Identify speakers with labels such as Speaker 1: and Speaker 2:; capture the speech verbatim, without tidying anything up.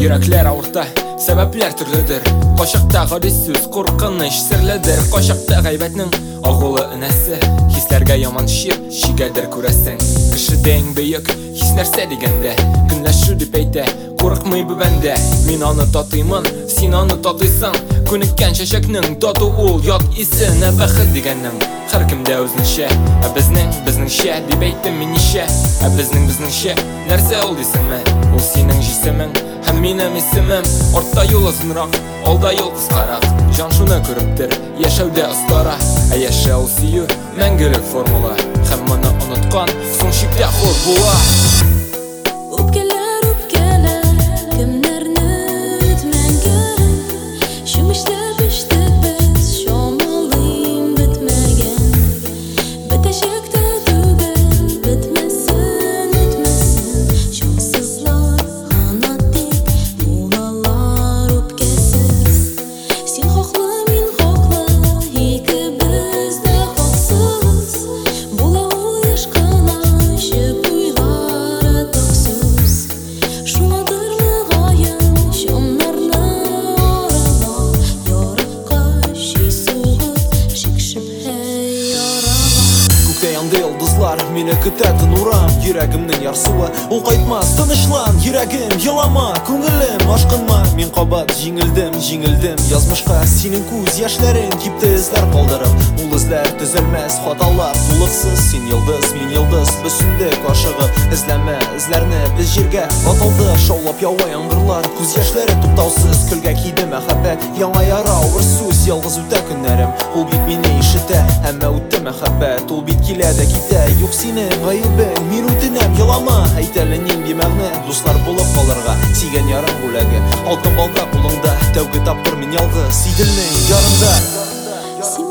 Speaker 1: Yürekler avurta, sebepler türlüdür. Koşakta garisiz, korkыныç sirlidir. Koşakta gaybetnin ağılı inesi. Hislerge yaman şir, şigedir küresin. Kişiden büyük, his nerse digende. Günleşir dipeyte, korkmay bu bende. Min anı tatıyman, sin anı tatıysan. Könükken şeşeknin tatı ol, yat isi ne bakı digenin. Her kimde özünşe, e bizning, bizning şe, dibeytim min işe. E bizning, bizning şe, nerse ol disinme. O senin jisimin, hem minem isimim. Orta yol uzunrak, olda yol kıskarak. Can şuna körüptir, yaşavda ıstara. E yaşa ol siyu, mengülük formula. Hem bunu unutkan, son şipte xor bula.
Speaker 2: Yandı yıldızlar, meni kütedi nuram. Yüreğimnin yarsuı, ol qaytmaz tınışlan. Yüreğim yılama, köngülüm aşkınma. Min qabat jingildim, jingildim yazmışqa. Senin көз yaşların kipti izler kaldırıp. Ul izler düzelmez, hatalar tuluksuz. Sen yıldız, min yıldız, büsündük aşığı. İzleme izlerini biz jirge atıldı. Şaulap yava yangırlar, көз yaşları tuttavsız. Külge kiydi mehabbet, yana yara uğursuz. Yalğız üte günlerim, ul bit meni işite. Hemme ütte mehabbet, ul bit kile de kite. Yok senin gayibin, min ütinem yılama. Eyterlenin bir məğne, dostlar bulup kalırga. Sigen yarım bulagi, altın balda kulunda. Tevgi taptır min yalgı, sidilnin yarımda.